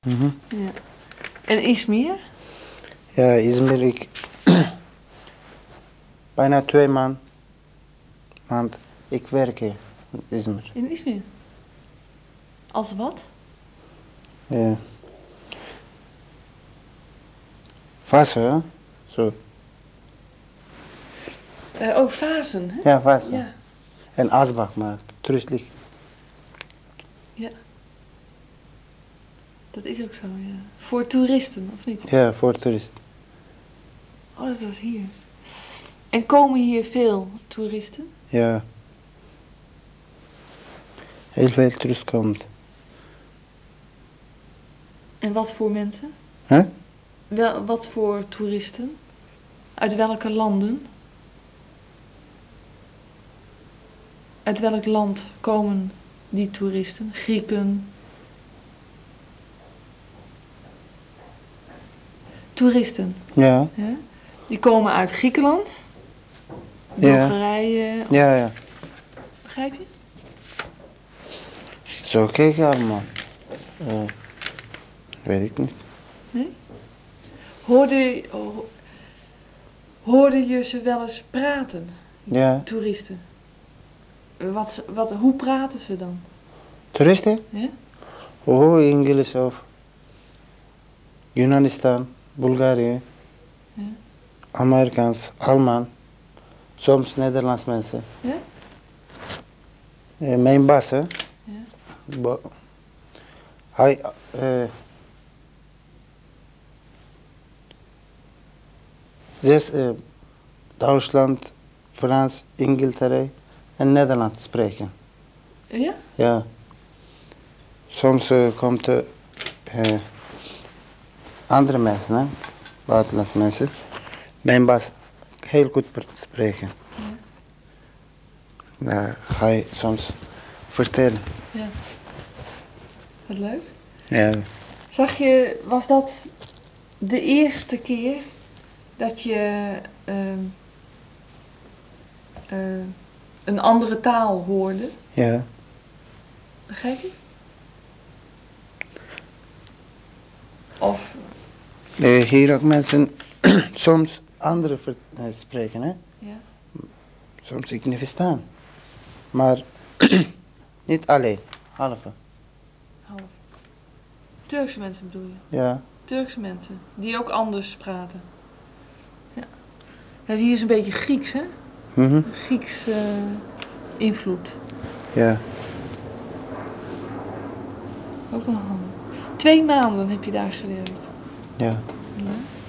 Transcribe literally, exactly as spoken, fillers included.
Mm-hmm. Ja. En Izmir? Ja, Izmir, ik... bijna twee maanden. Want ik werk in Izmir. In Izmir? Als wat? Ja. Vassen, hè? Zo. Uh, oh, Vazen, hè? Ja, Vassen. Ja. En Asbach, maar toeristisch. Ja. Dat is ook zo, ja. Voor toeristen, of niet? Ja, voor toeristen. Oh, dat was hier. En komen hier veel toeristen? Ja. Heel veel toeristen komt. En wat voor mensen? Huh? Wel, wat voor toeristen? Uit welke landen? Uit welk land komen die toeristen? Grieken? Toeristen? Ja. Hè? Die komen uit Griekenland? Bulgarije? Of... Ja, ja. Begrijp je? Zo kijk je allemaal. Uh, weet ik niet. Nee? Hoorde, ho, hoorde je ze wel eens praten? Ja. Toeristen? Wat, wat, hoe praten ze dan? Toeristen? Ja? Oh, Engels of Yunanistan, Bulgarije, Ja? Amerikaans, Alman, soms Nederlands mensen. Ja? Uh, mijn baas, hè? Ja? Bo- hij, uh, zes, uh, Duitsland, Frans, Ingilterra en Nederlands spreken. Ja? Ja. Soms uh, komt uh, uh, andere mensen, hè? Buitenlandse mensen. Mijn baas heel goed spreken. Ja. Uh, hij soms vertellen. Ja. Wat leuk. Ja. Zag je, was dat de eerste keer dat je uh, uh, een andere taal hoorde? Ja. Begrijp je? Of? Uh, hier ook mensen soms andere uh, spreken, hè? Ja. Soms ik niet verstaan. Maar niet alleen, halve. Half. Turkse mensen bedoel je? Ja. Turkse mensen, die ook anders praten. Ja. Ja, hier is een beetje Grieks, hè? Mm-hmm. Grieks uh, invloed. Ja. Ook wel handig. Twee maanden heb je daar gewerkt. Ja. Ja.